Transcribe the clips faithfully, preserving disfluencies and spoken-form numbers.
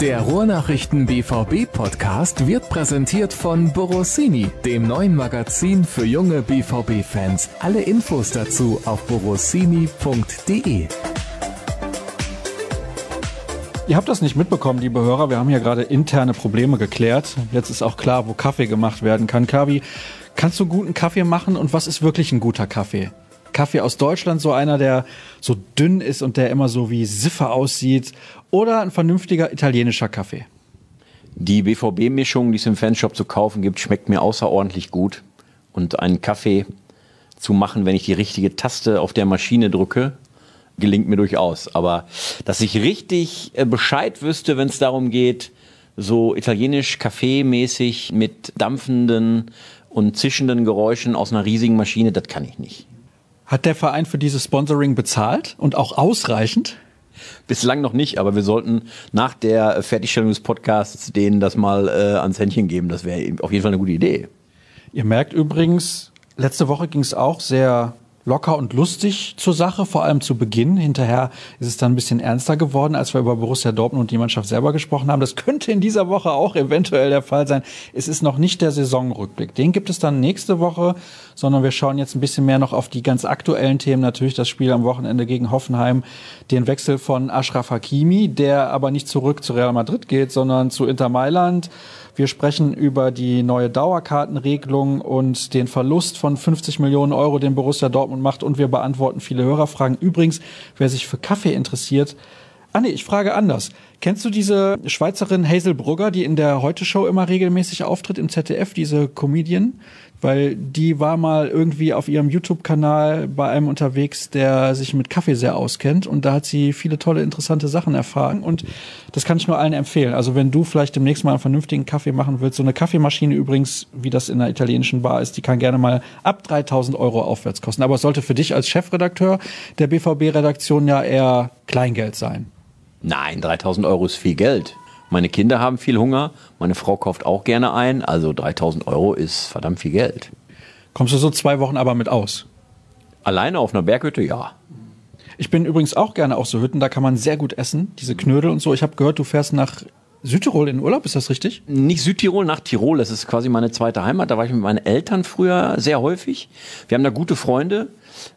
Der Ruhrnachrichten B V B-Podcast wird präsentiert von Borossini, dem neuen Magazin für junge B V B-Fans. Alle Infos dazu auf borossini punkt de. Ihr habt das nicht mitbekommen, liebe Hörer. Wir haben hier gerade interne Probleme geklärt. Jetzt ist auch klar, wo Kaffee gemacht werden kann. Kabi, kannst du guten Kaffee machen und was ist wirklich ein guter Kaffee? Kaffee aus Deutschland, so einer, der so dünn ist und der immer so wie Siffe aussieht, oder ein vernünftiger italienischer Kaffee? Die B V B-Mischung, die es im Fanshop zu kaufen gibt, schmeckt mir außerordentlich gut. Und einen Kaffee zu machen, wenn ich die richtige Taste auf der Maschine drücke, gelingt mir durchaus. Aber dass ich richtig Bescheid wüsste, wenn es darum geht, so italienisch Kaffee-mäßig mit dampfenden und zischenden Geräuschen aus einer riesigen Maschine, das kann ich nicht. Hat der Verein für dieses Sponsoring bezahlt und auch ausreichend? Bislang noch nicht, aber wir sollten nach der Fertigstellung des Podcasts denen das mal äh, ans Händchen geben. Das wäre auf jeden Fall eine gute Idee. Ihr merkt übrigens, letzte Woche ging es auch sehr locker und lustig zur Sache, vor allem zu Beginn. Hinterher ist es dann ein bisschen ernster geworden, als wir über Borussia Dortmund und die Mannschaft selber gesprochen haben. Das könnte in dieser Woche auch eventuell der Fall sein. Es ist noch nicht der Saisonrückblick. Den gibt es dann nächste Woche, sondern wir schauen jetzt ein bisschen mehr noch auf die ganz aktuellen Themen. Natürlich das Spiel am Wochenende gegen Hoffenheim, den Wechsel von Achraf Hakimi, der aber nicht zurück zu Real Madrid geht, sondern zu Inter Mailand. Wir sprechen über die neue Dauerkartenregelung und den Verlust von fünfzig Millionen Euro, den Borussia Dortmund macht. Und wir beantworten viele Hörerfragen. Übrigens, wer sich für Kaffee interessiert, ah nee, ich frage anders. Kennst du diese Schweizerin Hazel Brugger, die in der Heute-Show immer regelmäßig auftritt im Z D F, diese Comedian? Weil die war mal irgendwie auf ihrem YouTube-Kanal bei einem unterwegs, der sich mit Kaffee sehr auskennt. Und da hat sie viele tolle, interessante Sachen erfahren. Und das kann ich nur allen empfehlen. Also wenn du vielleicht demnächst mal einen vernünftigen Kaffee machen willst, so eine Kaffeemaschine übrigens, wie das in einer italienischen Bar ist, die kann gerne mal ab dreitausend Euro aufwärts kosten. Aber es sollte für dich als Chefredakteur der B V B-Redaktion ja eher Kleingeld sein. Nein, dreitausend Euro ist viel Geld. Meine Kinder haben viel Hunger, meine Frau kauft auch gerne ein, also dreitausend Euro ist verdammt viel Geld. Kommst du so zwei Wochen aber mit aus? Alleine auf einer Berghütte, ja. Ich bin übrigens auch gerne auf so Hütten, da kann man sehr gut essen, diese Knödel und so. Ich habe gehört, du fährst nach Südtirol in den Urlaub, ist das richtig? Nicht Südtirol, nach Tirol, das ist quasi meine zweite Heimat. Da war ich mit meinen Eltern früher sehr häufig. Wir haben da gute Freunde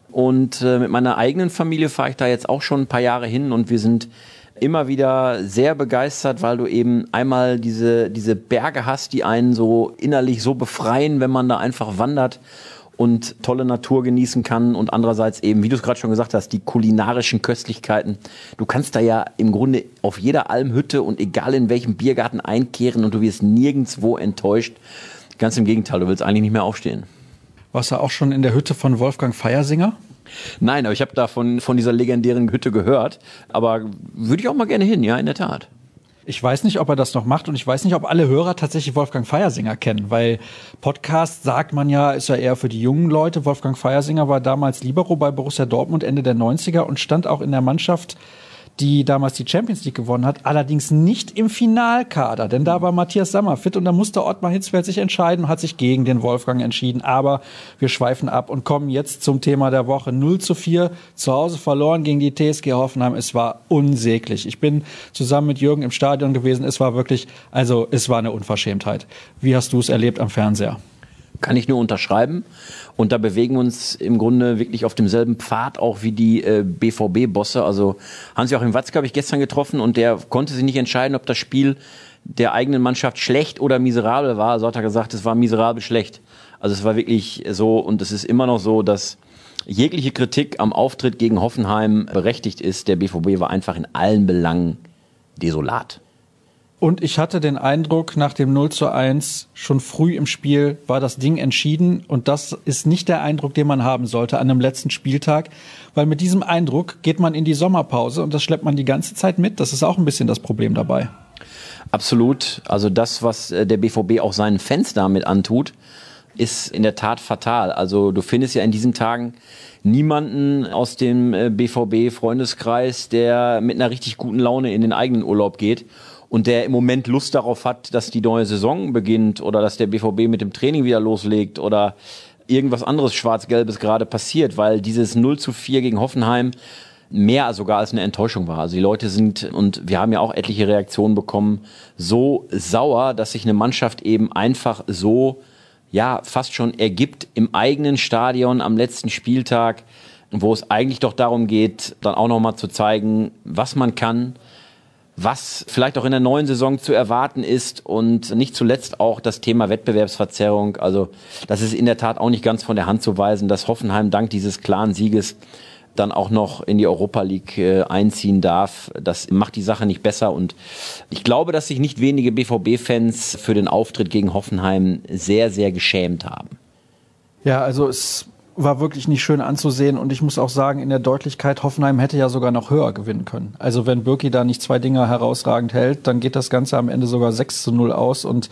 und äh, mit meiner eigenen Familie fahre ich da jetzt auch schon ein paar Jahre hin und wir sind immer wieder sehr begeistert, weil du eben einmal diese, diese Berge hast, die einen so innerlich so befreien, wenn man da einfach wandert und tolle Natur genießen kann und andererseits eben, wie du es gerade schon gesagt hast, die kulinarischen Köstlichkeiten. Du kannst da ja im Grunde auf jeder Almhütte und egal in welchem Biergarten einkehren und du wirst nirgendwo enttäuscht. Ganz im Gegenteil, du willst eigentlich nicht mehr aufstehen. Warst du auch schon in der Hütte von Wolfgang Feiersinger? Nein, aber ich habe da von, von dieser legendären Hütte gehört. Aber würde ich auch mal gerne hin, ja, in der Tat. Ich weiß nicht, ob er das noch macht und ich weiß nicht, ob alle Hörer tatsächlich Wolfgang Feiersinger kennen, weil Podcast, sagt man ja, ist ja eher für die jungen Leute. Wolfgang Feiersinger war damals Libero bei Borussia Dortmund Ende der neunziger und stand auch in der Mannschaft, die damals die Champions League gewonnen hat, allerdings nicht im Finalkader, denn da war Matthias Sammer fit und da musste Ottmar Hitzfeld sich entscheiden und hat sich gegen den Wolfgang entschieden. Aber wir schweifen ab und kommen jetzt zum Thema der Woche. null zu vier, zu Hause verloren gegen die T S G Hoffenheim. Es war unsäglich. Ich bin zusammen mit Jürgen im Stadion gewesen. Es war wirklich, also es war eine Unverschämtheit. Wie hast du es erlebt am Fernseher? Kann ich nur unterschreiben. Und da bewegen wir uns im Grunde wirklich auf demselben Pfad auch wie die äh, B V B-Bosse. Also Hans-Joachim Watzke habe ich gestern getroffen und der konnte sich nicht entscheiden, ob das Spiel der eigenen Mannschaft schlecht oder miserabel war. Also hat er gesagt, es war miserabel schlecht. Also es war wirklich so und es ist immer noch so, dass jegliche Kritik am Auftritt gegen Hoffenheim berechtigt ist. Der B V B war einfach in allen Belangen desolat. Und ich hatte den Eindruck, nach dem null zu eins, schon früh im Spiel war das Ding entschieden. Und das ist nicht der Eindruck, den man haben sollte an einem letzten Spieltag. Weil mit diesem Eindruck geht man in die Sommerpause und das schleppt man die ganze Zeit mit. Das ist auch ein bisschen das Problem dabei. Absolut. Also das, was der B V B auch seinen Fans damit antut, ist in der Tat fatal. Also du findest ja in diesen Tagen niemanden aus dem B V B-Freundeskreis, der mit einer richtig guten Laune in den eigenen Urlaub geht. Und der im Moment Lust darauf hat, dass die neue Saison beginnt oder dass der B V B mit dem Training wieder loslegt oder irgendwas anderes Schwarz-Gelbes gerade passiert, weil dieses null zu vier gegen Hoffenheim mehr sogar als eine Enttäuschung war. Also die Leute sind, und wir haben ja auch etliche Reaktionen bekommen, so sauer, dass sich eine Mannschaft eben einfach so, ja, fast schon ergibt im eigenen Stadion am letzten Spieltag, wo es eigentlich doch darum geht, dann auch nochmal zu zeigen, was man kann, was vielleicht auch in der neuen Saison zu erwarten ist und nicht zuletzt auch das Thema Wettbewerbsverzerrung. Also das ist in der Tat auch nicht ganz von der Hand zu weisen, dass Hoffenheim dank dieses klaren Sieges dann auch noch in die Europa League äh, einziehen darf. Das macht die Sache nicht besser und ich glaube, dass sich nicht wenige B V B-Fans für den Auftritt gegen Hoffenheim sehr, sehr geschämt haben. Ja, also es war wirklich nicht schön anzusehen und ich muss auch sagen, in der Deutlichkeit, Hoffenheim hätte ja sogar noch höher gewinnen können. Also wenn Birki da nicht zwei Dinger herausragend hält, dann geht das Ganze am Ende sogar sechs zu null aus und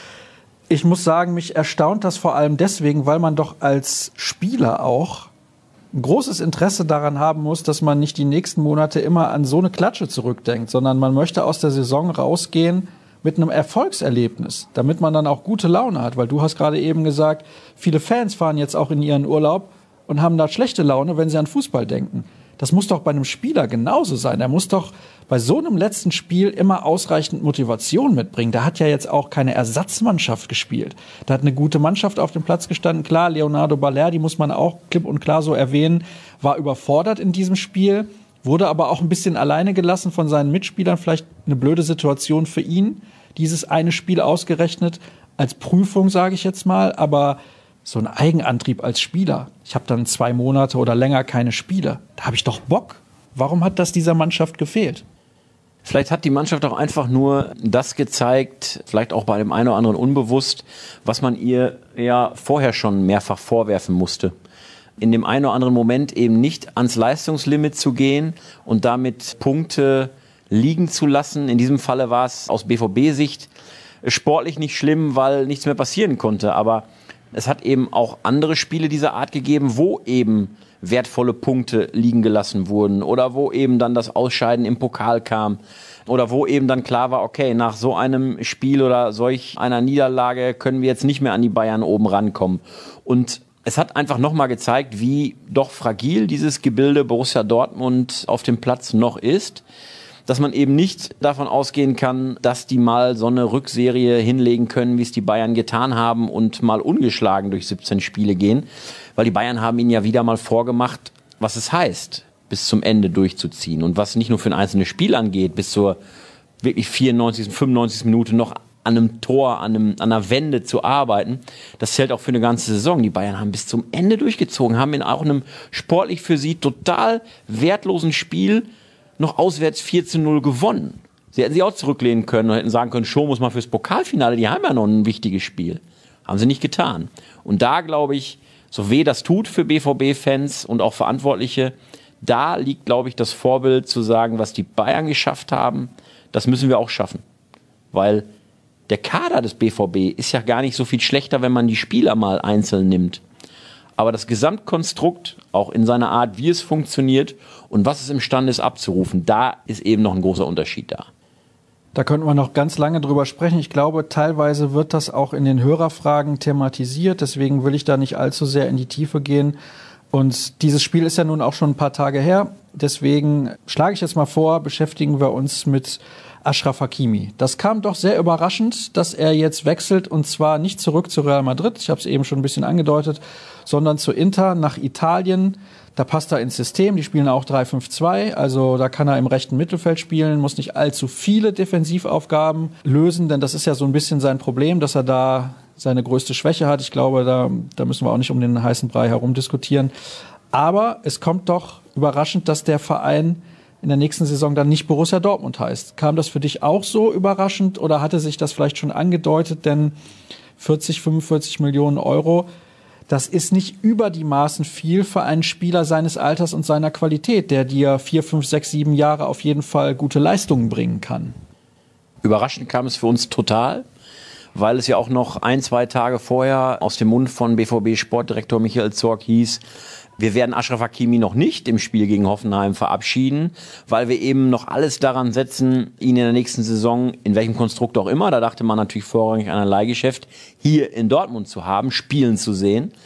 ich muss sagen, mich erstaunt das vor allem deswegen, weil man doch als Spieler auch ein großes Interesse daran haben muss, dass man nicht die nächsten Monate immer an so eine Klatsche zurückdenkt, sondern man möchte aus der Saison rausgehen mit einem Erfolgserlebnis, damit man dann auch gute Laune hat. Weil du hast gerade eben gesagt, viele Fans fahren jetzt auch in ihren Urlaub und haben da schlechte Laune, wenn sie an Fußball denken. Das muss doch bei einem Spieler genauso sein. Er muss doch bei so einem letzten Spiel immer ausreichend Motivation mitbringen. Da hat ja jetzt auch keine Ersatzmannschaft gespielt. Da hat eine gute Mannschaft auf dem Platz gestanden. Klar, Leonardo Balerdi, muss man auch klipp und klar so erwähnen, war überfordert in diesem Spiel, wurde aber auch ein bisschen alleine gelassen von seinen Mitspielern. Vielleicht eine blöde Situation für ihn, dieses eine Spiel ausgerechnet als Prüfung, sage ich jetzt mal. Aber so ein Eigenantrieb als Spieler. Ich habe dann zwei Monate oder länger keine Spiele. Da habe ich doch Bock. Warum hat das dieser Mannschaft gefehlt? Vielleicht hat die Mannschaft auch einfach nur das gezeigt, vielleicht auch bei dem einen oder anderen unbewusst, was man ihr ja vorher schon mehrfach vorwerfen musste. In dem einen oder anderen Moment eben nicht ans Leistungslimit zu gehen und damit Punkte liegen zu lassen. In diesem Falle war es aus B V B-Sicht sportlich nicht schlimm, weil nichts mehr passieren konnte. Aber es hat eben auch andere Spiele dieser Art gegeben, wo eben wertvolle Punkte liegen gelassen wurden oder wo eben dann das Ausscheiden im Pokal kam oder wo eben dann klar war, okay, nach so einem Spiel oder solch einer Niederlage können wir jetzt nicht mehr an die Bayern oben rankommen. Und es hat einfach nochmal gezeigt, wie doch fragil dieses Gebilde Borussia Dortmund auf dem Platz noch ist, dass man eben nicht davon ausgehen kann, dass die mal so eine Rückserie hinlegen können, wie es die Bayern getan haben und mal ungeschlagen durch siebzehn Spiele gehen. Weil die Bayern haben ihnen ja wieder mal vorgemacht, was es heißt, bis zum Ende durchzuziehen. Und was nicht nur für ein einzelnes Spiel angeht, bis zur wirklich vierundneunzigsten, fünfundneunzigsten Minute noch an einem Tor, an, einem, an einer Wende zu arbeiten, das zählt auch für eine ganze Saison. Die Bayern haben bis zum Ende durchgezogen, haben in auch einem sportlich für sie total wertlosen Spiel noch auswärts vier zu null gewonnen. Sie hätten sich auch zurücklehnen können und hätten sagen können, schon muss man fürs Pokalfinale, die haben ja noch ein wichtiges Spiel. Haben sie nicht getan. Und da glaube ich, so weh das tut für B V B-Fans und auch Verantwortliche, da liegt, glaube ich, das Vorbild zu sagen, was die Bayern geschafft haben, das müssen wir auch schaffen. Weil der Kader des B V B ist ja gar nicht so viel schlechter, wenn man die Spieler mal einzeln nimmt. Aber das Gesamtkonstrukt, auch in seiner Art, wie es funktioniert und was es imstande ist abzurufen, da ist eben noch ein großer Unterschied da. Da könnten wir noch ganz lange drüber sprechen. Ich glaube, teilweise wird das auch in den Hörerfragen thematisiert. Deswegen will ich da nicht allzu sehr in die Tiefe gehen. Und dieses Spiel ist ja nun auch schon ein paar Tage her. Deswegen schlage ich jetzt mal vor, beschäftigen wir uns mit Achraf Hakimi. Das kam doch sehr überraschend, dass er jetzt wechselt und zwar nicht zurück zu Real Madrid, ich habe es eben schon ein bisschen angedeutet, sondern zu Inter nach Italien. Da passt er ins System, die spielen auch drei fünf zwei, also da kann er im rechten Mittelfeld spielen, muss nicht allzu viele Defensivaufgaben lösen, denn das ist ja so ein bisschen sein Problem, dass er da seine größte Schwäche hat. Ich glaube, da, da müssen wir auch nicht um den heißen Brei herum diskutieren. Aber es kommt doch überraschend, dass der Verein in der nächsten Saison dann nicht Borussia Dortmund heißt. Kam das für dich auch so überraschend oder hatte sich das vielleicht schon angedeutet? Denn vierzig, fünfundvierzig Millionen Euro, das ist nicht über die Maßen viel für einen Spieler seines Alters und seiner Qualität, der dir vier, fünf, sechs, sieben Jahre auf jeden Fall gute Leistungen bringen kann. Überraschend kam es für uns total, weil es ja auch noch ein, zwei Tage vorher aus dem Mund von B V B-Sportdirektor Michael Zorc hieß, wir werden Achraf Hakimi noch nicht im Spiel gegen Hoffenheim verabschieden, weil wir eben noch alles daran setzen, ihn in der nächsten Saison, in welchem Konstrukt auch immer, da dachte man natürlich vorrangig an ein Leihgeschäft, hier in Dortmund zu haben, spielen zu sehen.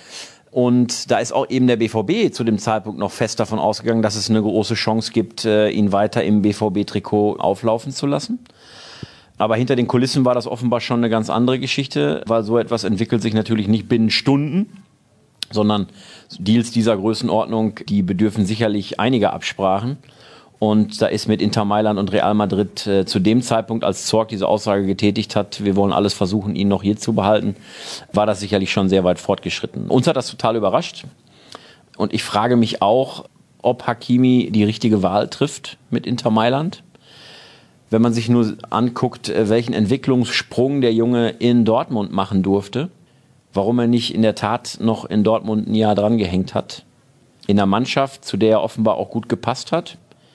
Und da ist auch eben der B V B zu dem Zeitpunkt noch fest davon ausgegangen, dass es eine große Chance gibt, ihn weiter im B V B-Trikot auflaufen zu lassen. Aber hinter den Kulissen war das offenbar schon eine ganz andere Geschichte, weil so etwas entwickelt sich natürlich nicht binnen Stunden, sondern Deals dieser Größenordnung, die bedürfen sicherlich einiger Absprachen. Und da ist mit Inter Mailand und Real Madrid äh, zu dem Zeitpunkt, als Zorc diese Aussage getätigt hat, wir wollen alles versuchen, ihn noch hier zu behalten, war das sicherlich schon sehr weit fortgeschritten. Uns hat das total überrascht. Und ich frage mich auch, ob Hakimi die richtige Wahl trifft mit Inter Mailand. Wenn man sich nur anguckt, welchen Entwicklungssprung der Junge in Dortmund machen durfte, warum er nicht in der Tat noch in Dortmund ein Jahr dran gehängt hat. In einer Mannschaft, zu der er offenbar auch gut gepasst hat,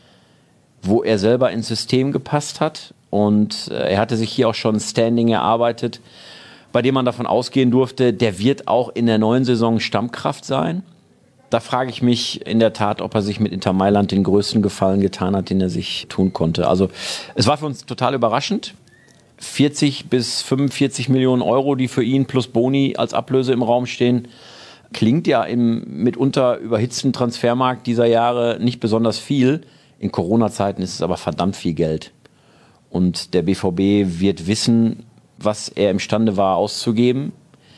wo er selber ins System gepasst hat. Und er hatte sich hier auch schon ein Standing erarbeitet, bei dem man davon ausgehen durfte, der wird auch in der neuen Saison Stammkraft sein. Da frage ich mich in der Tat, ob er sich mit Inter Mailand den größten Gefallen getan hat, den er sich tun konnte. Also es war für uns total überraschend. vierzig bis fünfundvierzig Millionen Euro, die für ihn plus Boni als Ablöse im Raum stehen, klingt ja im mitunter überhitzten Transfermarkt dieser Jahre nicht besonders viel. In Corona-Zeiten ist es aber verdammt viel Geld. Und der B V B wird wissen, was er imstande war auszugeben.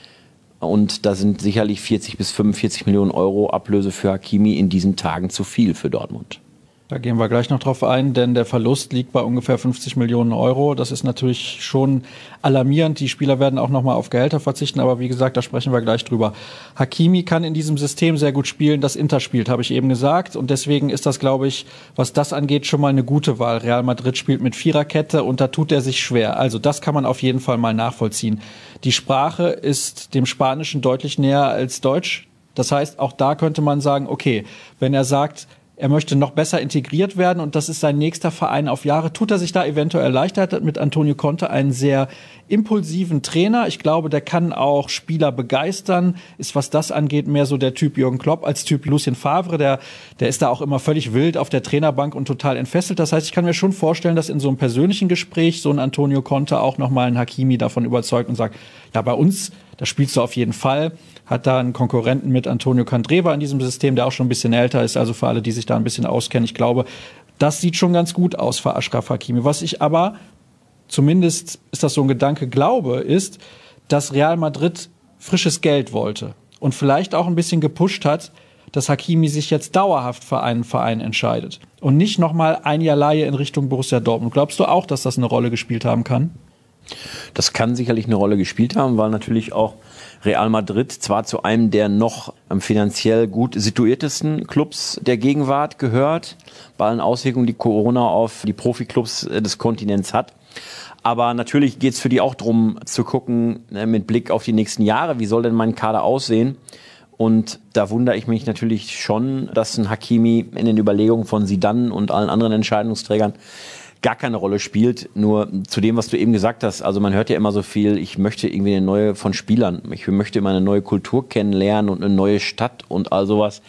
Und da sind sicherlich vierzig bis fünfundvierzig Millionen Euro Ablöse für Hakimi in diesen Tagen zu viel für Dortmund. Da gehen wir gleich noch drauf ein, denn der Verlust liegt bei ungefähr fünfzig Millionen Euro. Das ist natürlich schon alarmierend. Die Spieler werden auch nochmal auf Gehälter verzichten, aber wie gesagt, da sprechen wir gleich drüber. Hakimi kann in diesem System sehr gut spielen, das Inter spielt, habe ich eben gesagt. Und deswegen ist das, glaube ich, was das angeht, schon mal eine gute Wahl. Real Madrid spielt mit Viererkette und da tut er sich schwer. Also das kann man auf jeden Fall mal nachvollziehen. Die Sprache ist dem Spanischen deutlich näher als Deutsch. Das heißt, auch da könnte man sagen, okay, wenn er sagt, er möchte noch besser integriert werden und das ist sein nächster Verein auf Jahre, tut er sich da eventuell leichter. Hat mit Antonio Conte einen sehr impulsiven Trainer. Ich glaube, der kann auch Spieler begeistern, ist, was das angeht, mehr so der Typ Jürgen Klopp als Typ Lucien Favre. Der, der ist da auch immer völlig wild auf der Trainerbank und total entfesselt. Das heißt, ich kann mir schon vorstellen, dass in so einem persönlichen Gespräch so ein Antonio Conte auch nochmal einen Hakimi davon überzeugt und sagt, ja, bei uns, da spielst du auf jeden Fall. Hat da einen Konkurrenten mit Antonio Candreva in diesem System, der auch schon ein bisschen älter ist. Also für alle, die sich da ein bisschen auskennen. Ich glaube, das sieht schon ganz gut aus für Achraf Hakimi. Was ich aber, zumindest ist das so ein Gedanke, glaube, ist, dass Real Madrid frisches Geld wollte. Und vielleicht auch ein bisschen gepusht hat, dass Hakimi sich jetzt dauerhaft für einen Verein entscheidet. Und nicht nochmal ein Jahr Leihe in Richtung Borussia Dortmund. Glaubst du auch, dass das eine Rolle gespielt haben kann? Das kann sicherlich eine Rolle gespielt haben, weil natürlich auch Real Madrid zwar zu einem der noch finanziell gut situiertesten Clubs der Gegenwart gehört, bei allen Auswirkungen, die Corona auf die Profiklubs des Kontinents hat. Aber natürlich geht es für die auch darum zu gucken, mit Blick auf die nächsten Jahre, wie soll denn mein Kader aussehen? Und da wundere ich mich natürlich schon, dass ein Hakimi in den Überlegungen von Zidane und allen anderen Entscheidungsträgern gar keine Rolle spielt. Nur zu dem, was du eben gesagt hast, also man hört ja immer so viel, ich möchte irgendwie eine neue von Spielern, ich möchte immer eine neue Kultur kennenlernen und eine neue Stadt und all sowas.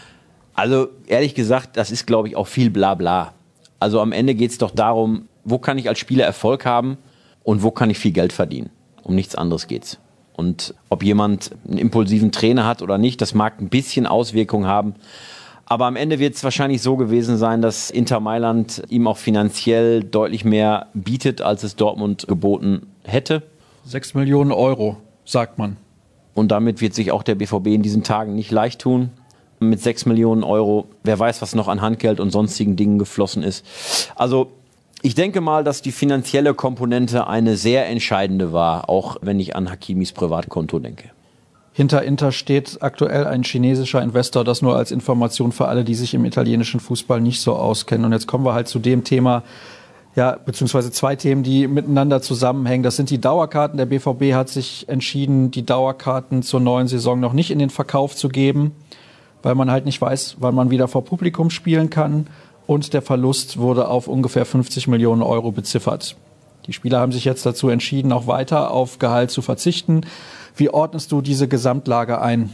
Also ehrlich gesagt, das ist, glaube ich, auch viel Blabla. Also am Ende geht es doch darum, wo kann ich als Spieler Erfolg haben und wo kann ich viel Geld verdienen. Um nichts anderes geht's. Und ob jemand einen impulsiven Trainer hat oder nicht, das mag ein bisschen Auswirkungen haben. Aber am Ende wird es wahrscheinlich so gewesen sein, dass Inter Mailand ihm auch finanziell deutlich mehr bietet, als es Dortmund geboten hätte. Sechs Millionen Euro, sagt man. Und damit wird sich auch der B V B in diesen Tagen nicht leicht tun. Mit sechs Millionen Euro, wer weiß, was noch an Handgeld und sonstigen Dingen geflossen ist. Also ich denke mal, dass die finanzielle Komponente eine sehr entscheidende war, auch wenn ich an Hakimis Privatkonto denke. Hinter Inter steht aktuell ein chinesischer Investor, das nur als Information für alle, die sich im italienischen Fußball nicht so auskennen. Und jetzt kommen wir halt zu dem Thema, ja, beziehungsweise zwei Themen, die miteinander zusammenhängen. Das sind die Dauerkarten. Der B V B hat sich entschieden, die Dauerkarten zur neuen Saison noch nicht in den Verkauf zu geben, weil man halt nicht weiß, wann man wieder vor Publikum spielen kann. Und der Verlust wurde auf ungefähr fünfzig Millionen Euro beziffert. Die Spieler haben sich jetzt dazu entschieden, auch weiter auf Gehalt zu verzichten. Wie ordnest du diese Gesamtlage ein?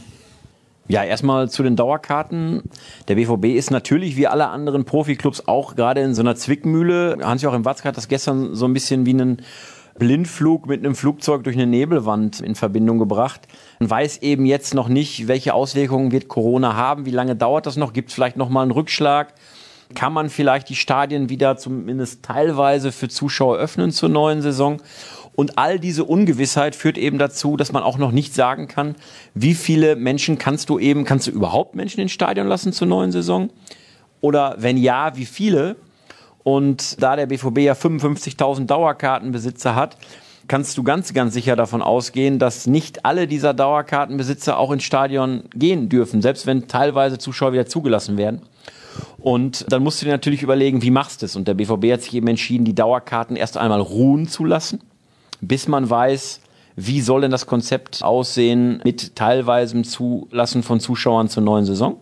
Ja, erstmal zu den Dauerkarten. Der B V B ist natürlich wie alle anderen Profiklubs auch gerade in so einer Zwickmühle. Hans-Joachim Watzke hat das gestern so ein bisschen wie einen Blindflug mit einem Flugzeug durch eine Nebelwand in Verbindung gebracht. Man weiß eben jetzt noch nicht, welche Auswirkungen wird Corona haben, wie lange dauert das noch, gibt es vielleicht noch mal einen Rückschlag, kann man vielleicht die Stadien wieder zumindest teilweise für Zuschauer öffnen zur neuen Saison. Und all diese Ungewissheit führt eben dazu, dass man auch noch nicht sagen kann, wie viele Menschen kannst du eben, kannst du überhaupt Menschen ins Stadion lassen zur neuen Saison? Oder wenn ja, wie viele? Und da der B V B ja fünfundfünfzigtausend Dauerkartenbesitzer hat, kannst du ganz, ganz sicher davon ausgehen, dass nicht alle dieser Dauerkartenbesitzer auch ins Stadion gehen dürfen, selbst wenn teilweise Zuschauer wieder zugelassen werden. Und dann musst du dir natürlich überlegen, wie machst du es? Und der B V B hat sich eben entschieden, die Dauerkarten erst einmal ruhen zu lassen, bis man weiß, wie soll denn das Konzept aussehen mit teilweisem Zulassen von Zuschauern zur neuen Saison.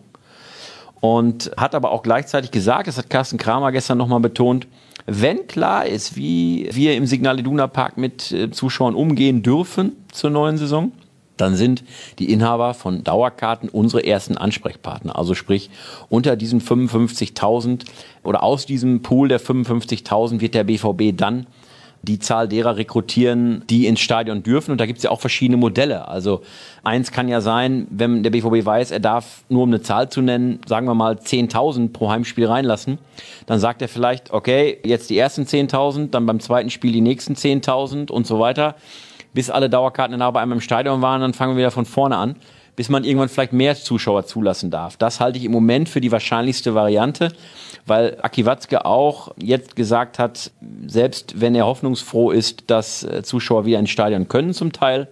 Und hat aber auch gleichzeitig gesagt, das hat Carsten Kramer gestern nochmal betont, wenn klar ist, wie wir im Signal Iduna Park mit Zuschauern umgehen dürfen zur neuen Saison, dann sind die Inhaber von Dauerkarten unsere ersten Ansprechpartner. Also sprich, unter diesen fünfundfünfzigtausend oder aus diesem Pool der fünfundfünfzigtausend wird der B V B dann die Zahl derer rekrutieren, die ins Stadion dürfen. Und da gibt es ja auch verschiedene Modelle. Also eins kann ja sein, wenn der B V B weiß, er darf, nur um eine Zahl zu nennen, sagen wir mal zehntausend pro Heimspiel reinlassen, dann sagt er vielleicht, okay, jetzt die ersten zehntausend, dann beim zweiten Spiel die nächsten zehntausend und so weiter. Bis alle Dauerkarten dann aber einmal im Stadion waren, dann fangen wir wieder von vorne an, bis man irgendwann vielleicht mehr Zuschauer zulassen darf. Das halte ich im Moment für die wahrscheinlichste Variante, weil Aki Watzke auch jetzt gesagt hat, selbst wenn er hoffnungsfroh ist, dass Zuschauer wieder ins Stadion können zum Teil,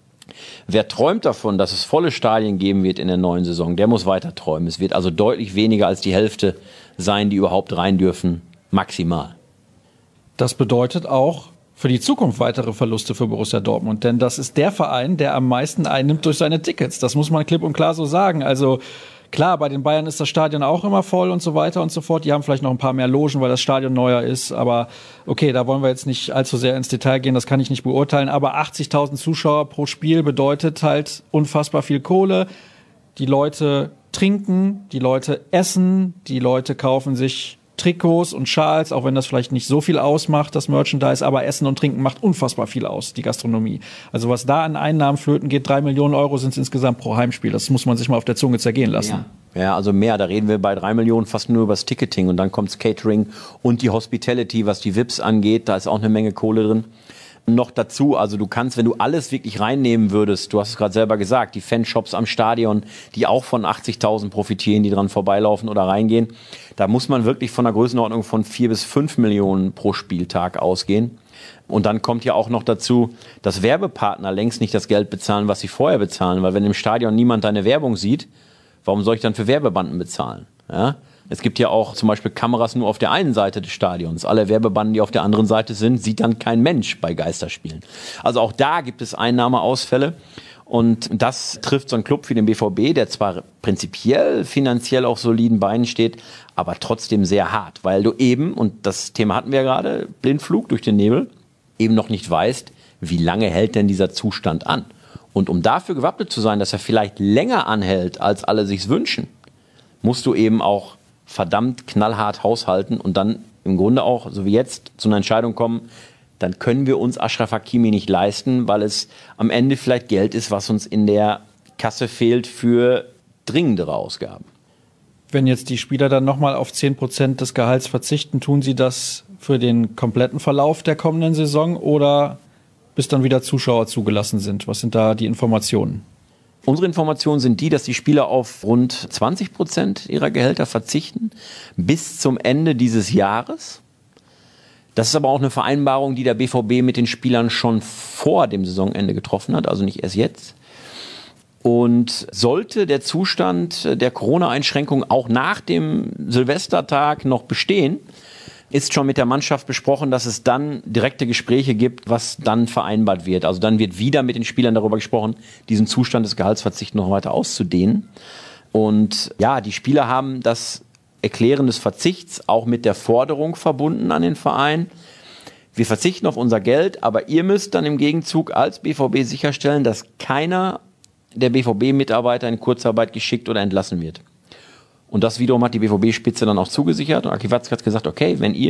wer träumt davon, dass es volle Stadien geben wird in der neuen Saison, der muss weiter träumen. Es wird also deutlich weniger als die Hälfte sein, die überhaupt rein dürfen, maximal. Das bedeutet auch für die Zukunft weitere Verluste für Borussia Dortmund. Denn das ist der Verein, der am meisten einnimmt durch seine Tickets. Das muss man klipp und klar so sagen. Also klar, bei den Bayern ist das Stadion auch immer voll und so weiter und so fort. Die haben vielleicht noch ein paar mehr Logen, weil das Stadion neuer ist. Aber okay, da wollen wir jetzt nicht allzu sehr ins Detail gehen. Das kann ich nicht beurteilen. Aber achtzigtausend Zuschauer pro Spiel bedeutet halt unfassbar viel Kohle. Die Leute trinken, die Leute essen, die Leute kaufen sich Trikots und Schals, auch wenn das vielleicht nicht so viel ausmacht, das Merchandise, aber Essen und Trinken macht unfassbar viel aus, die Gastronomie. Also was da an Einnahmen flöten geht, drei Millionen Euro sind es insgesamt pro Heimspiel. Das muss man sich mal auf der Zunge zergehen lassen. Ja. Ja, also mehr, da reden wir bei drei Millionen fast nur über das Ticketing und dann kommt's Catering und die Hospitality, was die V I Ps angeht, da ist auch eine Menge Kohle drin. Noch dazu, also du kannst, wenn du alles wirklich reinnehmen würdest, du hast es gerade selber gesagt, die Fanshops am Stadion, die auch von achtzigtausend profitieren, die dran vorbeilaufen oder reingehen, da muss man wirklich von einer Größenordnung von vier bis fünf Millionen pro Spieltag ausgehen. Und dann kommt ja auch noch dazu, dass Werbepartner längst nicht das Geld bezahlen, was sie vorher bezahlen, weil wenn im Stadion niemand deine Werbung sieht, warum soll ich dann für Werbebanden bezahlen? Ja? Es gibt ja auch zum Beispiel Kameras nur auf der einen Seite des Stadions. Alle Werbebanden, die auf der anderen Seite sind, sieht dann kein Mensch bei Geisterspielen. Also auch da gibt es Einnahmeausfälle. Und das trifft so einen Club wie den B V B, der zwar prinzipiell finanziell auf soliden Beinen steht, aber trotzdem sehr hart. Weil du eben, und das Thema hatten wir ja gerade, Blindflug durch den Nebel, eben noch nicht weißt, wie lange hält denn dieser Zustand an. Und um dafür gewappnet zu sein, dass er vielleicht länger anhält, als alle sich's wünschen, musst du eben auch verdammt knallhart haushalten und dann im Grunde auch, so wie jetzt, zu einer Entscheidung kommen, dann können wir uns Achraf Hakimi nicht leisten, weil es am Ende vielleicht Geld ist, was uns in der Kasse fehlt für dringendere Ausgaben. Wenn jetzt die Spieler dann nochmal auf zehn Prozent des Gehalts verzichten, tun sie das für den kompletten Verlauf der kommenden Saison oder bis dann wieder Zuschauer zugelassen sind? Was sind da die Informationen? Unsere Informationen sind die, dass die Spieler auf rund zwanzig Prozent ihrer Gehälter verzichten bis zum Ende dieses Jahres. Das ist aber auch eine Vereinbarung, die der B V B mit den Spielern schon vor dem Saisonende getroffen hat, also nicht erst jetzt. Und sollte der Zustand der Corona-Einschränkung auch nach dem Silvestertag noch bestehen, ist schon mit der Mannschaft besprochen, dass es dann direkte Gespräche gibt, was dann vereinbart wird. Also dann wird wieder mit den Spielern darüber gesprochen, diesen Zustand des Gehaltsverzichts noch weiter auszudehnen. Und ja, die Spieler haben das Erklären des Verzichts auch mit der Forderung verbunden an den Verein. Wir verzichten auf unser Geld, aber ihr müsst dann im Gegenzug als B V B sicherstellen, dass keiner der B V B-Mitarbeiter in Kurzarbeit geschickt oder entlassen wird. Und das wiederum hat die B V B-Spitze dann auch zugesichert. Und Aki Watzke hat gesagt, okay, wenn ihr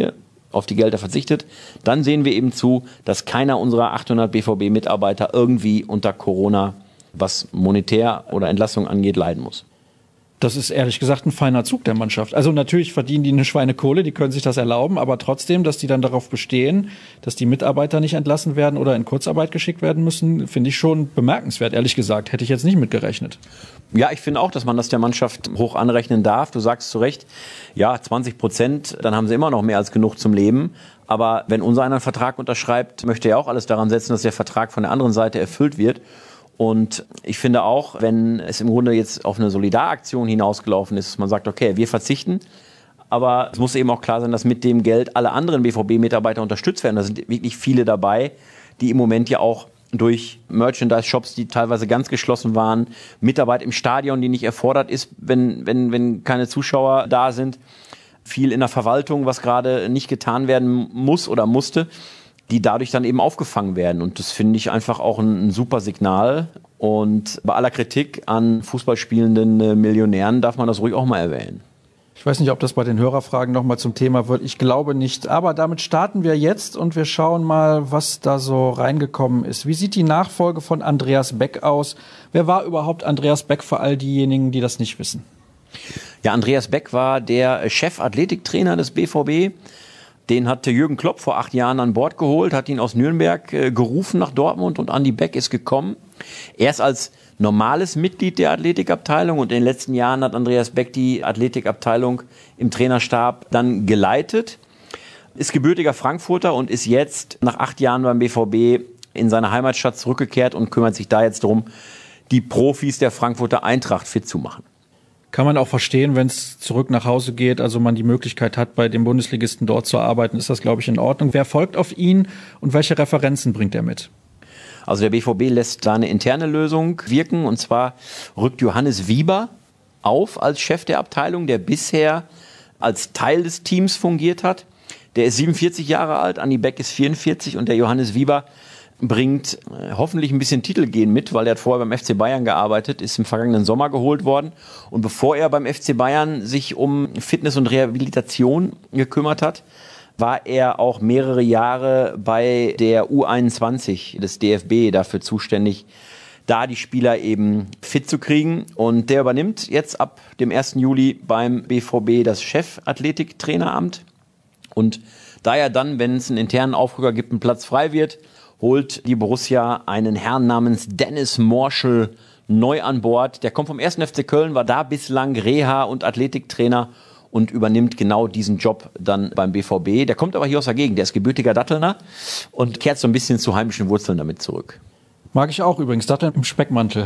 auf die Gelder verzichtet, dann sehen wir eben zu, dass keiner unserer achthundert B V B-Mitarbeiter irgendwie unter Corona, was monetär oder Entlassung angeht, leiden muss. Das ist ehrlich gesagt ein feiner Zug der Mannschaft. Also natürlich verdienen die eine Schweinekohle, die können sich das erlauben, aber trotzdem, dass die dann darauf bestehen, dass die Mitarbeiter nicht entlassen werden oder in Kurzarbeit geschickt werden müssen, finde ich schon bemerkenswert, ehrlich gesagt. Hätte ich jetzt nicht mitgerechnet. Ja, ich finde auch, dass man das der Mannschaft hoch anrechnen darf. Du sagst zu Recht, ja, zwanzig Prozent, dann haben sie immer noch mehr als genug zum Leben. Aber wenn unser einer einen Vertrag unterschreibt, möchte er auch alles daran setzen, dass der Vertrag von der anderen Seite erfüllt wird. Und ich finde auch, wenn es im Grunde jetzt auf eine Solidaraktion hinausgelaufen ist, dass man sagt, okay, wir verzichten, aber es muss eben auch klar sein, dass mit dem Geld alle anderen B V B-Mitarbeiter unterstützt werden. Da sind wirklich viele dabei, die im Moment ja auch durch Merchandise-Shops, die teilweise ganz geschlossen waren, Mitarbeit im Stadion, die nicht erfordert ist, wenn, wenn, wenn keine Zuschauer da sind, viel in der Verwaltung, was gerade nicht getan werden muss oder musste, die dadurch dann eben aufgefangen werden. Und das finde ich einfach auch ein, ein super Signal. Und bei aller Kritik an fußballspielenden äh, Millionären darf man das ruhig auch mal erwähnen. Ich weiß nicht, ob das bei den Hörerfragen nochmal zum Thema wird. Ich glaube nicht. Aber damit starten wir jetzt und wir schauen mal, was da so reingekommen ist. Wie sieht die Nachfolge von Andreas Beck aus? Wer war überhaupt Andreas Beck für all diejenigen, die das nicht wissen? Ja, Andreas Beck war der Chefathletiktrainer des B V B. Den hatte Jürgen Klopp vor acht Jahren an Bord geholt, hat ihn aus Nürnberg äh, gerufen nach Dortmund und Andi Beck ist gekommen. Erst als normales Mitglied der Athletikabteilung und in den letzten Jahren hat Andreas Beck die Athletikabteilung im Trainerstab dann geleitet. Ist gebürtiger Frankfurter und ist jetzt nach acht Jahren beim B V B in seine Heimatstadt zurückgekehrt und kümmert sich da jetzt darum, die Profis der Frankfurter Eintracht fit zu machen. Kann man auch verstehen, wenn es zurück nach Hause geht, also man die Möglichkeit hat, bei dem Bundesligisten dort zu arbeiten, ist das, glaube ich, in Ordnung. Wer folgt auf ihn und welche Referenzen bringt er mit? Also der B V B lässt da eine interne Lösung wirken und zwar rückt Johannes Wieber auf als Chef der Abteilung, der bisher als Teil des Teams fungiert hat. Der ist siebenundvierzig Jahre alt, Andi Beck ist vierundvierzig und der Johannes Wieber bringt äh, hoffentlich ein bisschen Titelgehen mit, weil er hat vorher beim F C Bayern gearbeitet, ist im vergangenen Sommer geholt worden. Und bevor er beim F C Bayern sich um Fitness und Rehabilitation gekümmert hat, war er auch mehrere Jahre bei der U einundzwanzig des D F B dafür zuständig, da die Spieler eben fit zu kriegen. Und der übernimmt jetzt ab dem ersten Juli beim B V B das Chefathletiktraineramt. Und da er dann, wenn es einen internen Aufrücker gibt, ein Platz frei wird, holt die Borussia einen Herrn namens Dennis Morschel neu an Bord. Der kommt vom ersten F C Köln, war da bislang Reha- und Athletiktrainer und übernimmt genau diesen Job dann beim B V B. Der kommt aber hier aus der Gegend, der ist gebürtiger Dattelner und kehrt so ein bisschen zu heimischen Wurzeln damit zurück. Mag ich auch übrigens, Datteln im Speckmantel.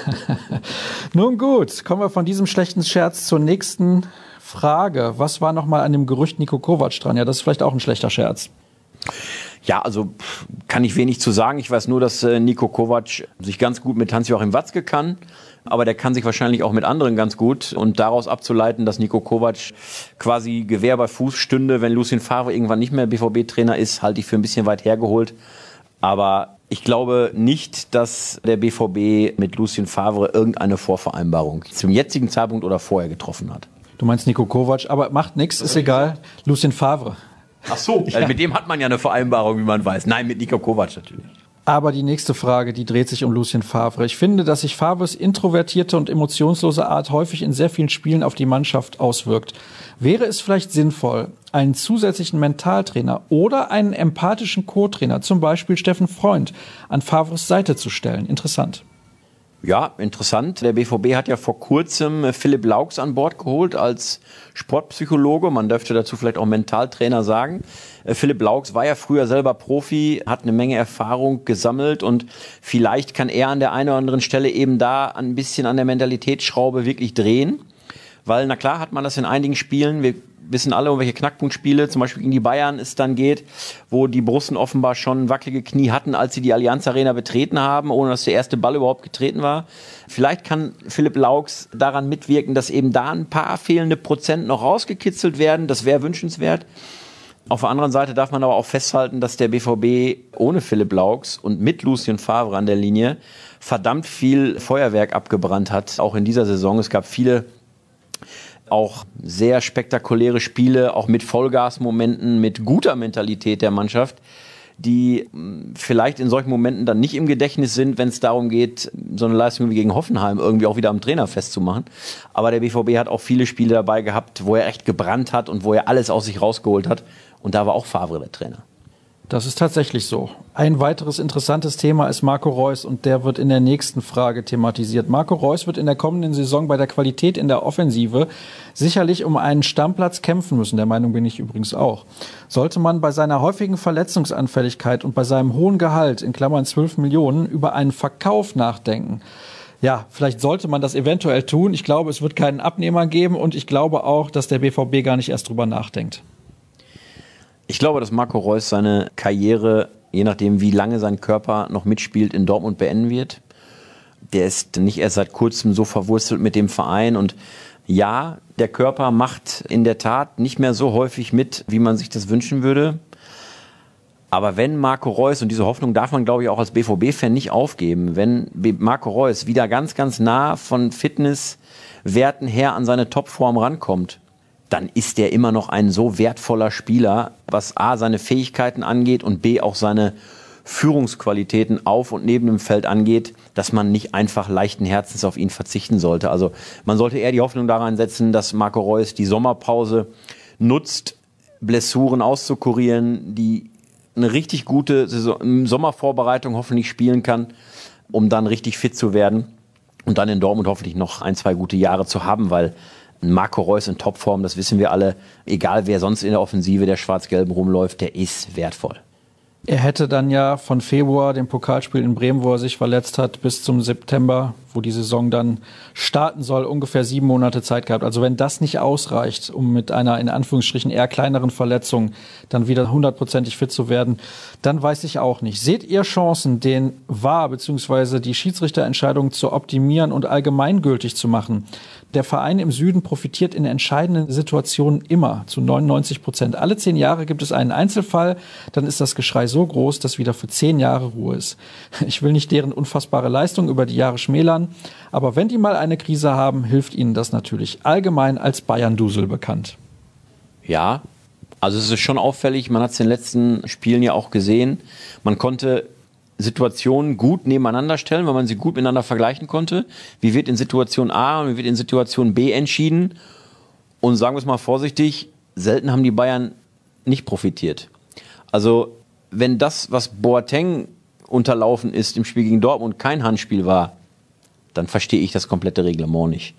Nun gut, kommen wir von diesem schlechten Scherz zur nächsten Frage. Was war nochmal an dem Gerücht Niko Kovac dran? Ja, das ist vielleicht auch ein schlechter Scherz. Ja, also kann ich wenig zu sagen. Ich weiß nur, dass äh, Niko Kovac sich ganz gut mit Hans-Joachim Watzke kann. Aber der kann sich wahrscheinlich auch mit anderen ganz gut. Und daraus abzuleiten, dass Niko Kovac quasi Gewehr bei Fuß stünde, wenn Lucien Favre irgendwann nicht mehr B V B-Trainer ist, halte ich für ein bisschen weit hergeholt. Aber ich glaube nicht, dass der B V B mit Lucien Favre irgendeine Vorvereinbarung zum jetzigen Zeitpunkt oder vorher getroffen hat. Du meinst Niko Kovac, aber macht nichts, ist egal. Lucien Favre. Ach so, ja. Also mit dem hat man ja eine Vereinbarung, wie man weiß. Nein, mit Niko Kovac natürlich. Aber die nächste Frage, die dreht sich um Lucien Favre. Ich finde, dass sich Favres introvertierte und emotionslose Art häufig in sehr vielen Spielen auf die Mannschaft auswirkt. Wäre es vielleicht sinnvoll, einen zusätzlichen Mentaltrainer oder einen empathischen Co-Trainer, zum Beispiel Steffen Freund, an Favres Seite zu stellen? Interessant. Ja, interessant. Der B V B hat ja vor kurzem Philipp Laux an Bord geholt als Sportpsychologe. Man dürfte dazu vielleicht auch Mentaltrainer sagen. Philipp Laux war ja früher selber Profi, hat eine Menge Erfahrung gesammelt und vielleicht kann er an der einen oder anderen Stelle eben da ein bisschen an der Mentalitätsschraube wirklich drehen. Weil, na klar, hat man das in einigen Spielen, wir wissen alle, um welche Knackpunktspiele, zum Beispiel gegen die Bayern, es dann geht, wo die Borussen offenbar schon wackelige Knie hatten, als sie die Allianz Arena betreten haben, ohne dass der erste Ball überhaupt getreten war. Vielleicht kann Philipp Laux daran mitwirken, dass eben da ein paar fehlende Prozent noch rausgekitzelt werden. Das wäre wünschenswert. Auf der anderen Seite darf man aber auch festhalten, dass der B V B ohne Philipp Laux und mit Lucien Favre an der Linie verdammt viel Feuerwerk abgebrannt hat, auch in dieser Saison. Es gab viele auch sehr spektakuläre Spiele, auch mit Vollgasmomenten, mit guter Mentalität der Mannschaft, die vielleicht in solchen Momenten dann nicht im Gedächtnis sind, wenn es darum geht, so eine Leistung wie gegen Hoffenheim irgendwie auch wieder am Trainer festzumachen. Aber der B V B hat auch viele Spiele dabei gehabt, wo er echt gebrannt hat und wo er alles aus sich rausgeholt hat. Und da war auch Favre der Trainer. Das ist tatsächlich so. Ein weiteres interessantes Thema ist Marco Reus und der wird in der nächsten Frage thematisiert. Marco Reus wird in der kommenden Saison bei der Qualität in der Offensive sicherlich um einen Stammplatz kämpfen müssen. Der Meinung bin ich übrigens auch. Sollte man bei seiner häufigen Verletzungsanfälligkeit und bei seinem hohen Gehalt, in Klammern zwölf Millionen, über einen Verkauf nachdenken? Ja, vielleicht sollte man das eventuell tun. Ich glaube, es wird keinen Abnehmer geben und ich glaube auch, dass der B V B gar nicht erst drüber nachdenkt. Ich glaube, dass Marco Reus seine Karriere, je nachdem wie lange sein Körper noch mitspielt, in Dortmund beenden wird. Der ist nicht erst seit kurzem so verwurzelt mit dem Verein und ja, der Körper macht in der Tat nicht mehr so häufig mit, wie man sich das wünschen würde. Aber wenn Marco Reus, und diese Hoffnung darf man, glaube ich, auch als B V B-Fan nicht aufgeben, wenn Marco Reus wieder ganz, ganz nah von Fitnesswerten her an seine Topform rankommt, dann ist der immer noch ein so wertvoller Spieler, was A, seine Fähigkeiten angeht und B, auch seine Führungsqualitäten auf und neben dem Feld angeht, dass man nicht einfach leichten Herzens auf ihn verzichten sollte. Also man sollte eher die Hoffnung daran setzen, dass Marco Reus die Sommerpause nutzt, Blessuren auszukurieren, die eine richtig gute Saison, Sommervorbereitung hoffentlich spielen kann, um dann richtig fit zu werden und dann in Dortmund hoffentlich noch ein, zwei gute Jahre zu haben, weil Marco Reus in Topform, das wissen wir alle, egal wer sonst in der Offensive der Schwarz-Gelben rumläuft, der ist wertvoll. Er hätte dann ja von Februar, dem Pokalspiel in Bremen, wo er sich verletzt hat, bis zum September, wo die Saison dann starten soll, ungefähr sieben Monate Zeit gehabt. Also wenn das nicht ausreicht, um mit einer in Anführungsstrichen eher kleineren Verletzung dann wieder hundertprozentig fit zu werden, dann weiß ich auch nicht. Seht ihr Chancen, den V A R bzw. die Schiedsrichterentscheidung zu optimieren und allgemeingültig zu machen? Der Verein im Süden profitiert in entscheidenden Situationen immer zu neunundneunzig Prozent. Alle zehn Jahre gibt es einen Einzelfall, dann ist das Geschrei so groß, dass wieder für zehn Jahre Ruhe ist. Ich will nicht deren unfassbare Leistung über die Jahre schmälern, aber wenn die mal eine Krise haben, hilft ihnen das natürlich allgemein als Bayern-Dusel bekannt. Ja, also es ist schon auffällig, man hat es in den letzten Spielen ja auch gesehen, man konnte Situationen gut nebeneinander stellen, weil man sie gut miteinander vergleichen konnte. Wie wird in Situation A und wie wird in Situation B entschieden? Und sagen wir es mal vorsichtig, selten haben die Bayern nicht profitiert. Also wenn das, was Boateng unterlaufen ist im Spiel gegen Dortmund, kein Handspiel war, dann verstehe ich das komplette Reglement nicht.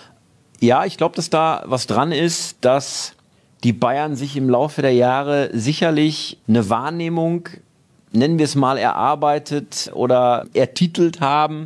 Ja, ich glaube, dass da was dran ist, dass die Bayern sich im Laufe der Jahre sicherlich eine Wahrnehmung, nennen wir es mal, erarbeitet oder ertitelt haben,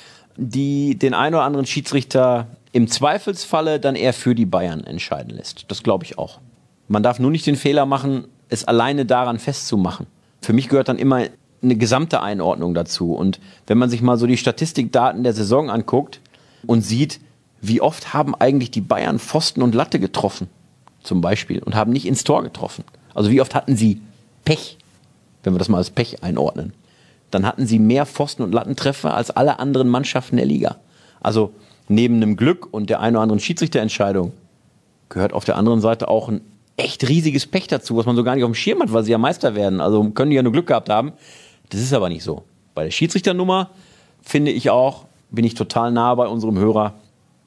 die den einen oder anderen Schiedsrichter im Zweifelsfalle dann eher für die Bayern entscheiden lässt. Das glaube ich auch. Man darf nur nicht den Fehler machen, es alleine daran festzumachen. Für mich gehört dann immer eine gesamte Einordnung dazu. Und wenn man sich mal so die Statistikdaten der Saison anguckt und sieht, wie oft haben eigentlich die Bayern Pfosten und Latte getroffen, zum Beispiel, und haben nicht ins Tor getroffen. Also wie oft hatten sie Pech, wenn wir das mal als Pech einordnen, dann hatten sie mehr Pfosten- und Lattentreffer als alle anderen Mannschaften der Liga. Also neben einem Glück und der einen oder anderen Schiedsrichterentscheidung gehört auf der anderen Seite auch ein echt riesiges Pech dazu, was man so gar nicht auf dem Schirm hat, weil sie ja Meister werden. Also können die ja nur Glück gehabt haben. Das ist aber nicht so. Bei der Schiedsrichternummer finde ich auch, bin ich total nah bei unserem Hörer,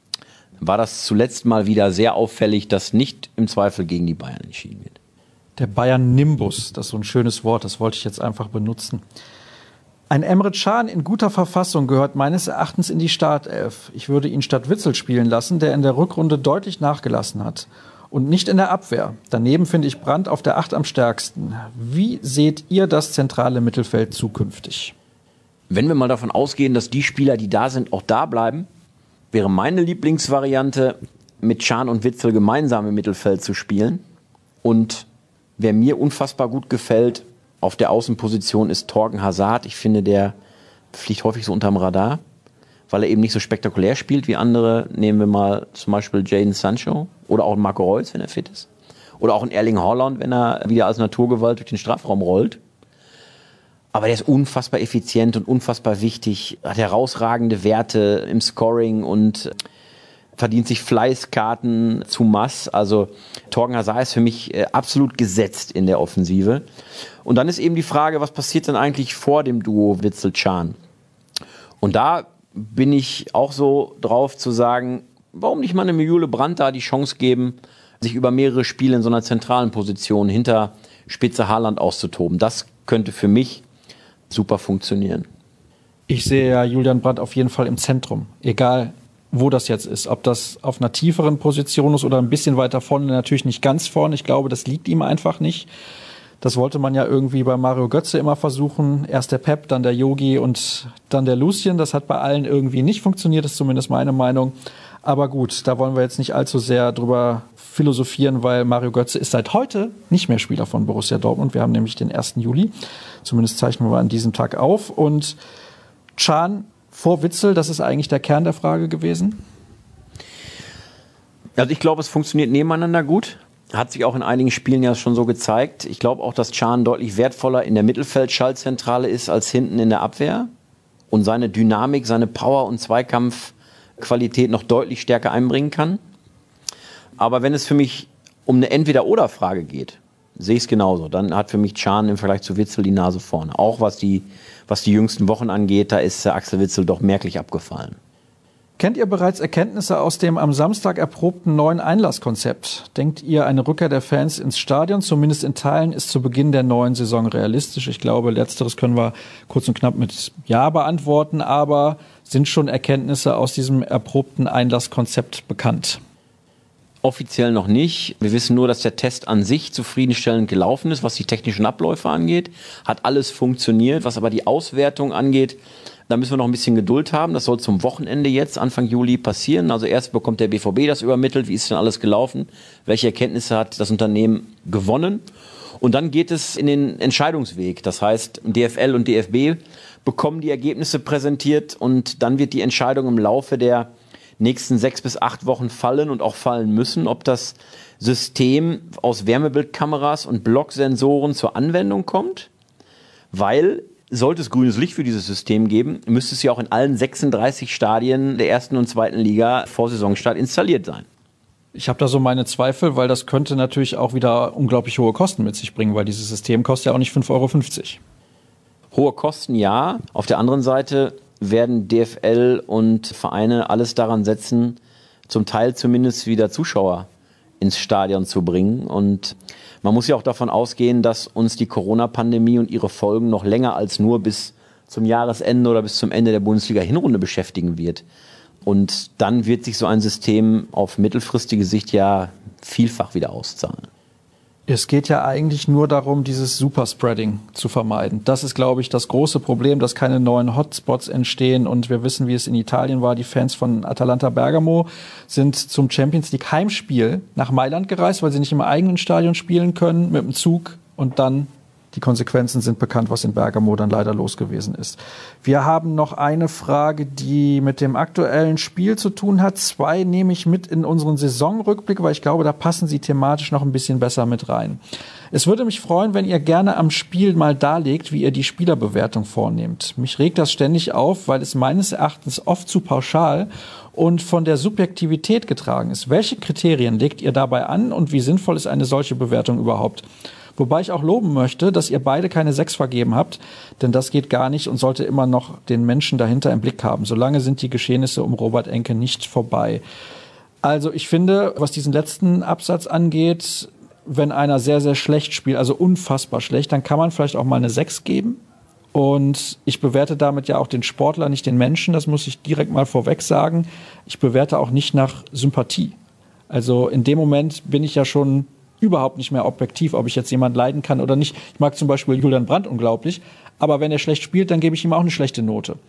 war das zuletzt mal wieder sehr auffällig, dass nicht im Zweifel gegen die Bayern entschieden wird. Der Bayern-Nimbus, das ist so ein schönes Wort, das wollte ich jetzt einfach benutzen. Ein Emre Can in guter Verfassung gehört meines Erachtens in die Startelf. Ich würde ihn statt Witzel spielen lassen, der in der Rückrunde deutlich nachgelassen hat. Und nicht in der Abwehr. Daneben finde ich Brandt auf der Acht am stärksten. Wie seht ihr das zentrale Mittelfeld zukünftig? Wenn wir mal davon ausgehen, dass die Spieler, die da sind, auch da bleiben, wäre meine Lieblingsvariante, mit Can und Witzel gemeinsam im Mittelfeld zu spielen. Und wer mir unfassbar gut gefällt auf der Außenposition ist Thorgan Hazard. Ich finde, der fliegt häufig so unterm Radar, weil er eben nicht so spektakulär spielt wie andere. Nehmen wir mal zum Beispiel Jadon Sancho oder auch Marco Reus, wenn er fit ist. Oder auch ein Erling Haaland, wenn er wieder als Naturgewalt durch den Strafraum rollt. Aber der ist unfassbar effizient und unfassbar wichtig, hat herausragende Werte im Scoring und verdient sich Fleißkarten zu Mass. Also Thorgan Hazard ist für mich äh, absolut gesetzt in der Offensive. Und dann ist eben die Frage, was passiert denn eigentlich vor dem Duo Witsel-Can? Und da bin ich auch so drauf zu sagen, warum nicht mal einem Jule Brandt da die Chance geben, sich über mehrere Spiele in so einer zentralen Position hinter Spitze Haaland auszutoben. Das könnte für mich super funktionieren. Ich sehe ja Julian Brandt auf jeden Fall im Zentrum, egal wo das jetzt ist. Ob das auf einer tieferen Position ist oder ein bisschen weiter vorne, natürlich nicht ganz vorne. Ich glaube, das liegt ihm einfach nicht. Das wollte man ja irgendwie bei Mario Götze immer versuchen. Erst der Pep, dann der Yogi und dann der Lucien. Das hat bei allen irgendwie nicht funktioniert, ist zumindest meine Meinung. Aber gut, da wollen wir jetzt nicht allzu sehr drüber philosophieren, weil Mario Götze ist seit heute nicht mehr Spieler von Borussia Dortmund. Wir haben nämlich den ersten Juli. Zumindest zeichnen wir an diesem Tag auf. Und Can vor Witsel, das ist eigentlich der Kern der Frage gewesen? Also ich glaube, es funktioniert nebeneinander gut. Hat sich auch in einigen Spielen ja schon so gezeigt. Ich glaube auch, dass Can deutlich wertvoller in der Mittelfeld-Schaltzentrale ist als hinten in der Abwehr. Und seine Dynamik, seine Power- und Zweikampfqualität noch deutlich stärker einbringen kann. Aber wenn es für mich um eine Entweder-Oder-Frage geht, sehe ich es genauso. Dann hat für mich Can im Vergleich zu Witsel die Nase vorne. Auch was die, was die jüngsten Wochen angeht, da ist Axel Witsel doch merklich abgefallen. Kennt ihr bereits Erkenntnisse aus dem am Samstag erprobten neuen Einlasskonzept? Denkt ihr, eine Rückkehr der Fans ins Stadion, zumindest in Teilen, ist zu Beginn der neuen Saison realistisch? Ich glaube, letzteres können wir kurz und knapp mit Ja beantworten, aber sind schon Erkenntnisse aus diesem erprobten Einlasskonzept bekannt? Offiziell noch nicht. Wir wissen nur, dass der Test an sich zufriedenstellend gelaufen ist, was die technischen Abläufe angeht. Hat alles funktioniert. Was aber die Auswertung angeht, da müssen wir noch ein bisschen Geduld haben. Das soll zum Wochenende jetzt, Anfang Juli, passieren. Also erst bekommt der B V B das übermittelt. Wie ist denn alles gelaufen? Welche Erkenntnisse hat das Unternehmen gewonnen? Und dann geht es in den Entscheidungsweg. Das heißt, D F L und D F B bekommen die Ergebnisse präsentiert und dann wird die Entscheidung im Laufe der nächsten sechs bis acht Wochen fallen und auch fallen müssen, ob das System aus Wärmebildkameras und Blocksensoren zur Anwendung kommt, weil sollte es grünes Licht für dieses System geben, müsste es ja auch in allen sechsunddreißig Stadien der ersten und zweiten Liga vor Saisonstart installiert sein. Ich habe da so meine Zweifel, weil das könnte natürlich auch wieder unglaublich hohe Kosten mit sich bringen, weil dieses System kostet ja auch nicht fünf Euro fünfzig. Hohe Kosten, ja. Auf der anderen Seite werden D F L und Vereine alles daran setzen, zum Teil zumindest wieder Zuschauer ins Stadion zu bringen. Und man muss ja auch davon ausgehen, dass uns die Corona-Pandemie und ihre Folgen noch länger als nur bis zum Jahresende oder bis zum Ende der Bundesliga-Hinrunde beschäftigen wird. Und dann wird sich so ein System auf mittelfristige Sicht ja vielfach wieder auszahlen. Es geht ja eigentlich nur darum, dieses Superspreading zu vermeiden. Das ist, glaube ich, das große Problem, dass keine neuen Hotspots entstehen. Und wir wissen, wie es in Italien war. Die Fans von Atalanta Bergamo sind zum Champions League Heimspiel nach Mailand gereist, weil sie nicht im eigenen Stadion spielen können, mit dem Zug. Und dann, die Konsequenzen sind bekannt, was in Bergamo dann leider los gewesen ist. Wir haben noch eine Frage, die mit dem aktuellen Spiel zu tun hat. Zwei nehme ich mit in unseren Saisonrückblick, weil ich glaube, da passen sie thematisch noch ein bisschen besser mit rein. Es würde mich freuen, wenn ihr gerne am Spiel mal darlegt, wie ihr die Spielerbewertung vornehmt. Mich regt das ständig auf, weil es meines Erachtens oft zu pauschal und von der Subjektivität getragen ist. Welche Kriterien legt ihr dabei an und wie sinnvoll ist eine solche Bewertung überhaupt? Wobei ich auch loben möchte, dass ihr beide keine sechs vergeben habt, denn das geht gar nicht und sollte immer noch den Menschen dahinter im Blick haben. Solange sind die Geschehnisse um Robert Enke nicht vorbei. Also ich finde, was diesen letzten Absatz angeht, wenn einer sehr, sehr schlecht spielt, also unfassbar schlecht, dann kann man vielleicht auch mal eine sechs geben. Und ich bewerte damit ja auch den Sportler, nicht den Menschen. Das muss ich direkt mal vorweg sagen. Ich bewerte auch nicht nach Sympathie. Also in dem Moment bin ich ja schon überhaupt nicht mehr objektiv, ob ich jetzt jemand leiden kann oder nicht. Ich mag zum Beispiel Julian Brandt unglaublich, aber wenn er schlecht spielt, dann gebe ich ihm auch eine schlechte Note.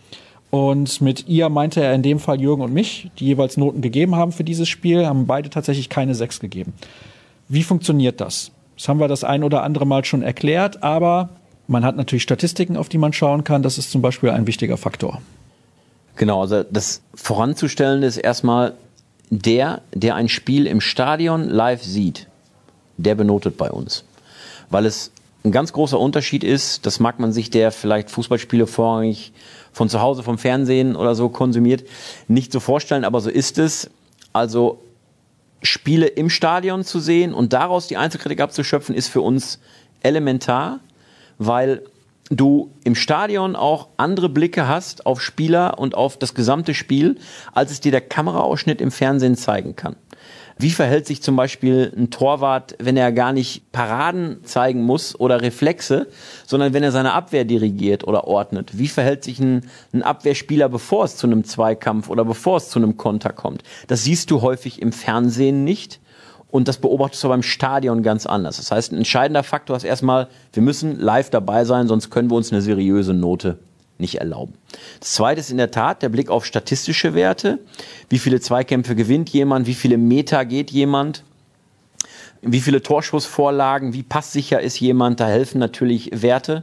Und mit ihr meinte er in dem Fall Jürgen und mich, die jeweils Noten gegeben haben für dieses Spiel, haben beide tatsächlich keine sechs gegeben. Wie funktioniert das? Das haben wir das ein oder andere Mal schon erklärt, aber man hat natürlich Statistiken, auf die man schauen kann. Das ist zum Beispiel ein wichtiger Faktor. Genau, also das Voranzustellen ist erstmal der, der ein Spiel im Stadion live sieht, der benotet bei uns. Weil es ein ganz großer Unterschied ist, das mag man sich, der vielleicht Fußballspiele vorrangig von zu Hause vom Fernsehen oder so konsumiert, nicht so vorstellen, aber so ist es. Also Spiele im Stadion zu sehen und daraus die Einzelkritik abzuschöpfen, ist für uns elementar, weil du im Stadion auch andere Blicke hast auf Spieler und auf das gesamte Spiel, als es dir der Kameraausschnitt im Fernsehen zeigen kann. Wie verhält sich zum Beispiel ein Torwart, wenn er gar nicht Paraden zeigen muss oder Reflexe, sondern wenn er seine Abwehr dirigiert oder ordnet? Wie verhält sich ein, ein Abwehrspieler, bevor es zu einem Zweikampf oder bevor es zu einem Konter kommt? Das siehst du häufig im Fernsehen nicht und das beobachtest du beim Stadion ganz anders. Das heißt, ein entscheidender Faktor ist erstmal, wir müssen live dabei sein, sonst können wir uns eine seriöse Note nicht erlauben. Das Zweite ist in der Tat der Blick auf statistische Werte. Wie viele Zweikämpfe gewinnt jemand? Wie viele Meter geht jemand? Wie viele Torschussvorlagen? Wie passsicher ist jemand? Da helfen natürlich Werte.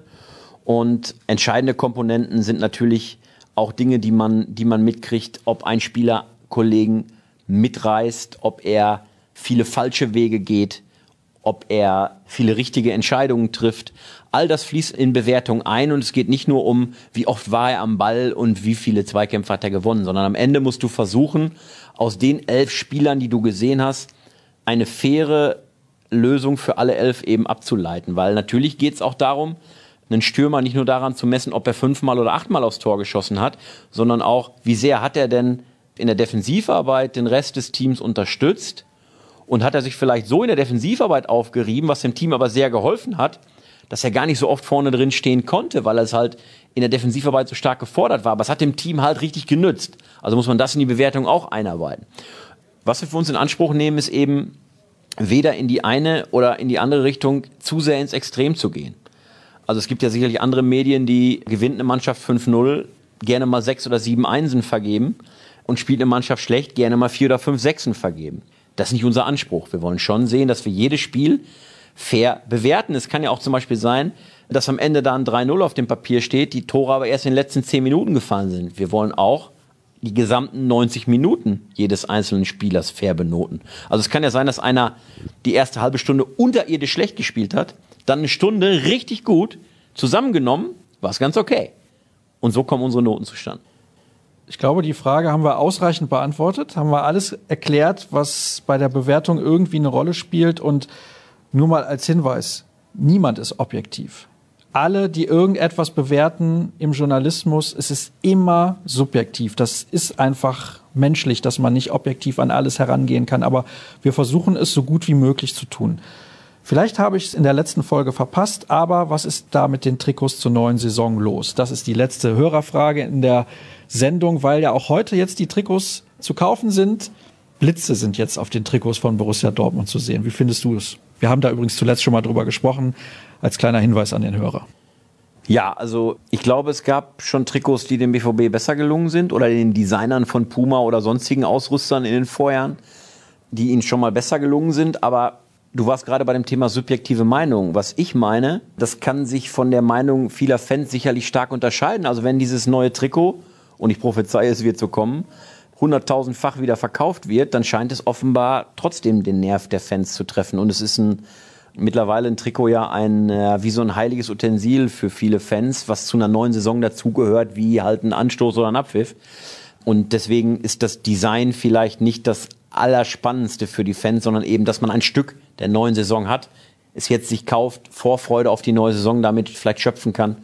Und entscheidende Komponenten sind natürlich auch Dinge, die man, die man mitkriegt, ob ein Spieler Kollegen mitreißt, ob er viele falsche Wege geht, ob er viele richtige Entscheidungen trifft. All das fließt in Bewertung ein und es geht nicht nur um, wie oft war er am Ball und wie viele Zweikämpfe hat er gewonnen, sondern am Ende musst du versuchen, aus den elf Spielern, die du gesehen hast, eine faire Lösung für alle elf eben abzuleiten. Weil natürlich geht es auch darum, einen Stürmer nicht nur daran zu messen, ob er fünfmal oder achtmal aufs Tor geschossen hat, sondern auch, wie sehr hat er denn in der Defensivarbeit den Rest des Teams unterstützt und hat er sich vielleicht so in der Defensivarbeit aufgerieben, was dem Team aber sehr geholfen hat, dass er gar nicht so oft vorne drin stehen konnte, weil er es halt in der Defensivarbeit so stark gefordert war. Aber es hat dem Team halt richtig genützt. Also muss man das in die Bewertung auch einarbeiten. Was wir für uns in Anspruch nehmen, ist eben weder in die eine oder in die andere Richtung zu sehr ins Extrem zu gehen. Also es gibt ja sicherlich andere Medien, die gewinnt eine Mannschaft fünf null, gerne mal sechs oder sieben Einsen vergeben und spielt eine Mannschaft schlecht, gerne mal vier oder fünf Sechsen vergeben. Das ist nicht unser Anspruch. Wir wollen schon sehen, dass wir jedes Spiel fair bewerten. Es kann ja auch zum Beispiel sein, dass am Ende da ein drei null auf dem Papier steht, die Tore aber erst in den letzten zehn Minuten gefallen sind. Wir wollen auch die gesamten neunzig Minuten jedes einzelnen Spielers fair benoten. Also es kann ja sein, dass einer die erste halbe Stunde unterirdisch schlecht gespielt hat, dann eine Stunde richtig gut, zusammengenommen war es ganz okay. Und so kommen unsere Noten zustande. Ich glaube, die Frage haben wir ausreichend beantwortet. Haben wir alles erklärt, was bei der Bewertung irgendwie eine Rolle spielt. Und nur mal als Hinweis, niemand ist objektiv. Alle, die irgendetwas bewerten im Journalismus, es ist immer subjektiv. Das ist einfach menschlich, dass man nicht objektiv an alles herangehen kann. Aber wir versuchen es so gut wie möglich zu tun. Vielleicht habe ich es in der letzten Folge verpasst, aber was ist da mit den Trikots zur neuen Saison los? Das ist die letzte Hörerfrage in der Sendung, weil ja auch heute jetzt die Trikots zu kaufen sind. Blitze sind jetzt auf den Trikots von Borussia Dortmund zu sehen. Wie findest du es? Wir haben da übrigens zuletzt schon mal drüber gesprochen, als kleiner Hinweis an den Hörer. Ja, also ich glaube, es gab schon Trikots, die dem B V B besser gelungen sind oder den Designern von Puma oder sonstigen Ausrüstern in den Vorjahren, die ihnen schon mal besser gelungen sind, aber du warst gerade bei dem Thema subjektive Meinung. Was ich meine, das kann sich von der Meinung vieler Fans sicherlich stark unterscheiden. Also wenn dieses neue Trikot, und ich prophezeie, es wird so kommen, hunderttausendfach wieder verkauft wird, dann scheint es offenbar trotzdem den Nerv der Fans zu treffen. Und es ist ein, mittlerweile ein Trikot ja ein, wie so ein heiliges Utensil für viele Fans, was zu einer neuen Saison dazugehört, wie halt ein Anstoß oder ein Abpfiff. Und deswegen ist das Design vielleicht nicht das Allerspannendste für die Fans, sondern eben, dass man ein Stück der neuen Saison hat, es jetzt sich kauft, Vorfreude auf die neue Saison damit vielleicht schöpfen kann.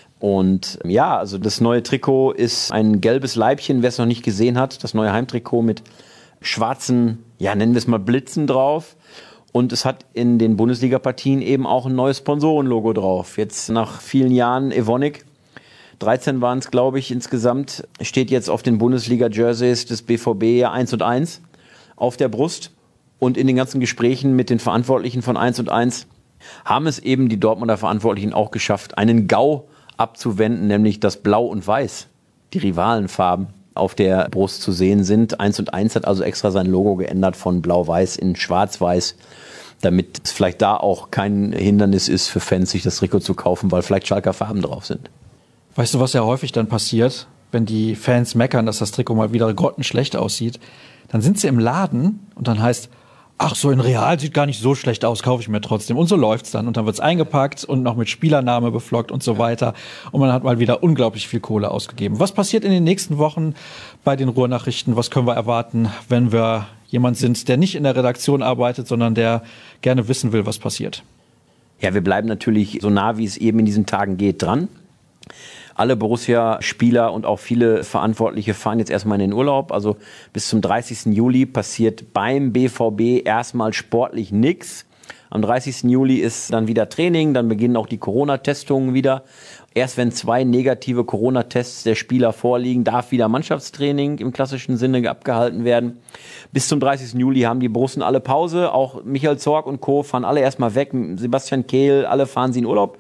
Und ja, also das neue Trikot ist ein gelbes Leibchen, wer es noch nicht gesehen hat, das neue Heimtrikot mit schwarzen, ja nennen wir es mal Blitzen drauf. Und es hat in den Bundesliga-Partien eben auch ein neues Sponsorenlogo drauf. Jetzt nach vielen Jahren Evonik, dreizehn waren es glaube ich insgesamt, steht jetzt auf den Bundesliga-Jerseys des B V B ja eins und eins auf der Brust. Und in den ganzen Gesprächen mit den Verantwortlichen von eins und eins haben es eben die Dortmunder Verantwortlichen auch geschafft, einen GAU abzuwenden, nämlich dass Blau und Weiß, die Rivalenfarben, auf der Brust zu sehen sind. eins und eins hat also extra sein Logo geändert von Blau-Weiß in Schwarz-Weiß, damit es vielleicht da auch kein Hindernis ist für Fans, sich das Trikot zu kaufen, weil vielleicht Schalker Farben drauf sind. Weißt du, was ja häufig dann passiert, wenn die Fans meckern, dass das Trikot mal wieder grottenschlecht aussieht? Dann sind sie im Laden und dann heißt, ach so, in Real sieht gar nicht so schlecht aus, kaufe ich mir trotzdem. Und so läuft's dann. Und dann wird's eingepackt und noch mit Spielername beflockt und so weiter. Und man hat mal wieder unglaublich viel Kohle ausgegeben. Was passiert in den nächsten Wochen bei den Ruhrnachrichten? Was können wir erwarten, wenn wir jemand sind, der nicht in der Redaktion arbeitet, sondern der gerne wissen will, was passiert? Ja, wir bleiben natürlich so nah, wie es eben in diesen Tagen geht, dran. Alle Borussia-Spieler und auch viele Verantwortliche fahren jetzt erstmal in den Urlaub. Also bis zum dreißigsten Juli passiert beim B V B erstmal sportlich nichts. Am dreißigsten Juli ist dann wieder Training, dann beginnen auch die Corona-Testungen wieder. Erst wenn zwei negative Corona-Tests der Spieler vorliegen, darf wieder Mannschaftstraining im klassischen Sinne abgehalten werden. Bis zum dreißigsten Juli haben die Borussen alle Pause. Auch Michael Zorc und Co. fahren alle erstmal weg. Sebastian Kehl, alle fahren sie in Urlaub.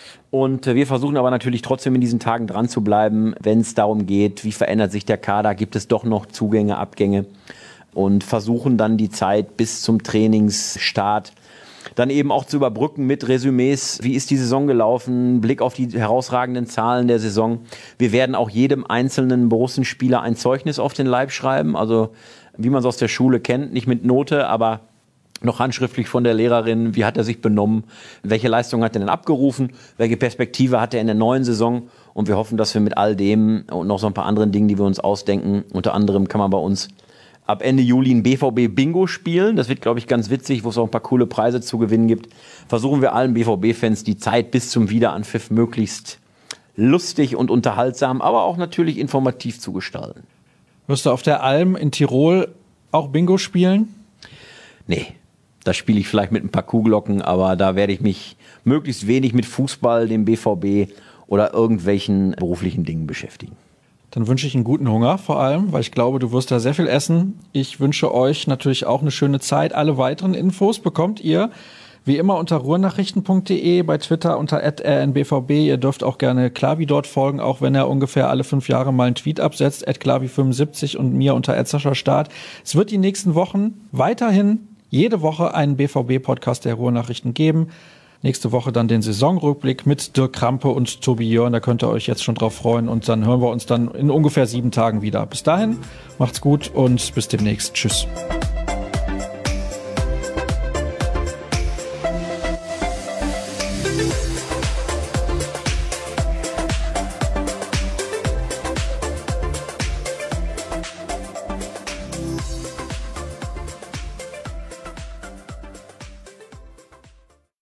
Und wir versuchen aber natürlich trotzdem in diesen Tagen dran zu bleiben, wenn es darum geht, wie verändert sich der Kader, gibt es doch noch Zugänge, Abgänge und versuchen dann die Zeit bis zum Trainingsstart dann eben auch zu überbrücken mit Resümees. Wie ist die Saison gelaufen? Blick auf die herausragenden Zahlen der Saison. Wir werden auch jedem einzelnen Borussenspieler ein Zeugnis auf den Leib schreiben, also wie man es aus der Schule kennt, nicht mit Note, aber noch handschriftlich von der Lehrerin, wie hat er sich benommen, welche Leistung hat er denn abgerufen, welche Perspektive hat er in der neuen Saison und wir hoffen, dass wir mit all dem und noch so ein paar anderen Dingen, die wir uns ausdenken, unter anderem kann man bei uns ab Ende Juli ein B V B-Bingo spielen, das wird, glaube ich, ganz witzig, wo es auch ein paar coole Preise zu gewinnen gibt, versuchen wir allen B V B-Fans die Zeit bis zum Wiederanpfiff möglichst lustig und unterhaltsam, aber auch natürlich informativ zu gestalten. Wirst du auf der Alm in Tirol auch Bingo spielen? Nee. Da spiele ich vielleicht mit ein paar Kuhglocken, aber da werde ich mich möglichst wenig mit Fußball, dem B V B oder irgendwelchen beruflichen Dingen beschäftigen. Dann wünsche ich einen guten Hunger vor allem, weil ich glaube, du wirst da sehr viel essen. Ich wünsche euch natürlich auch eine schöne Zeit. Alle weiteren Infos bekommt ihr wie immer unter ruhrnachrichten punkt de, bei Twitter unter at r n b v b. Ihr dürft auch gerne Klavi dort folgen, auch wenn er ungefähr alle fünf Jahre mal einen Tweet absetzt, at klavi fünfundsiebzig und mir unter at Sascha Staat. Es wird die nächsten Wochen weiterhin jede Woche einen B V B-Podcast der Ruhrnachrichten geben. Nächste Woche dann den Saisonrückblick mit Dirk Krampe und Tobi Jörn. Da könnt ihr euch jetzt schon drauf freuen. Und dann hören wir uns dann in ungefähr sieben Tagen wieder. Bis dahin, macht's gut und bis demnächst. Tschüss.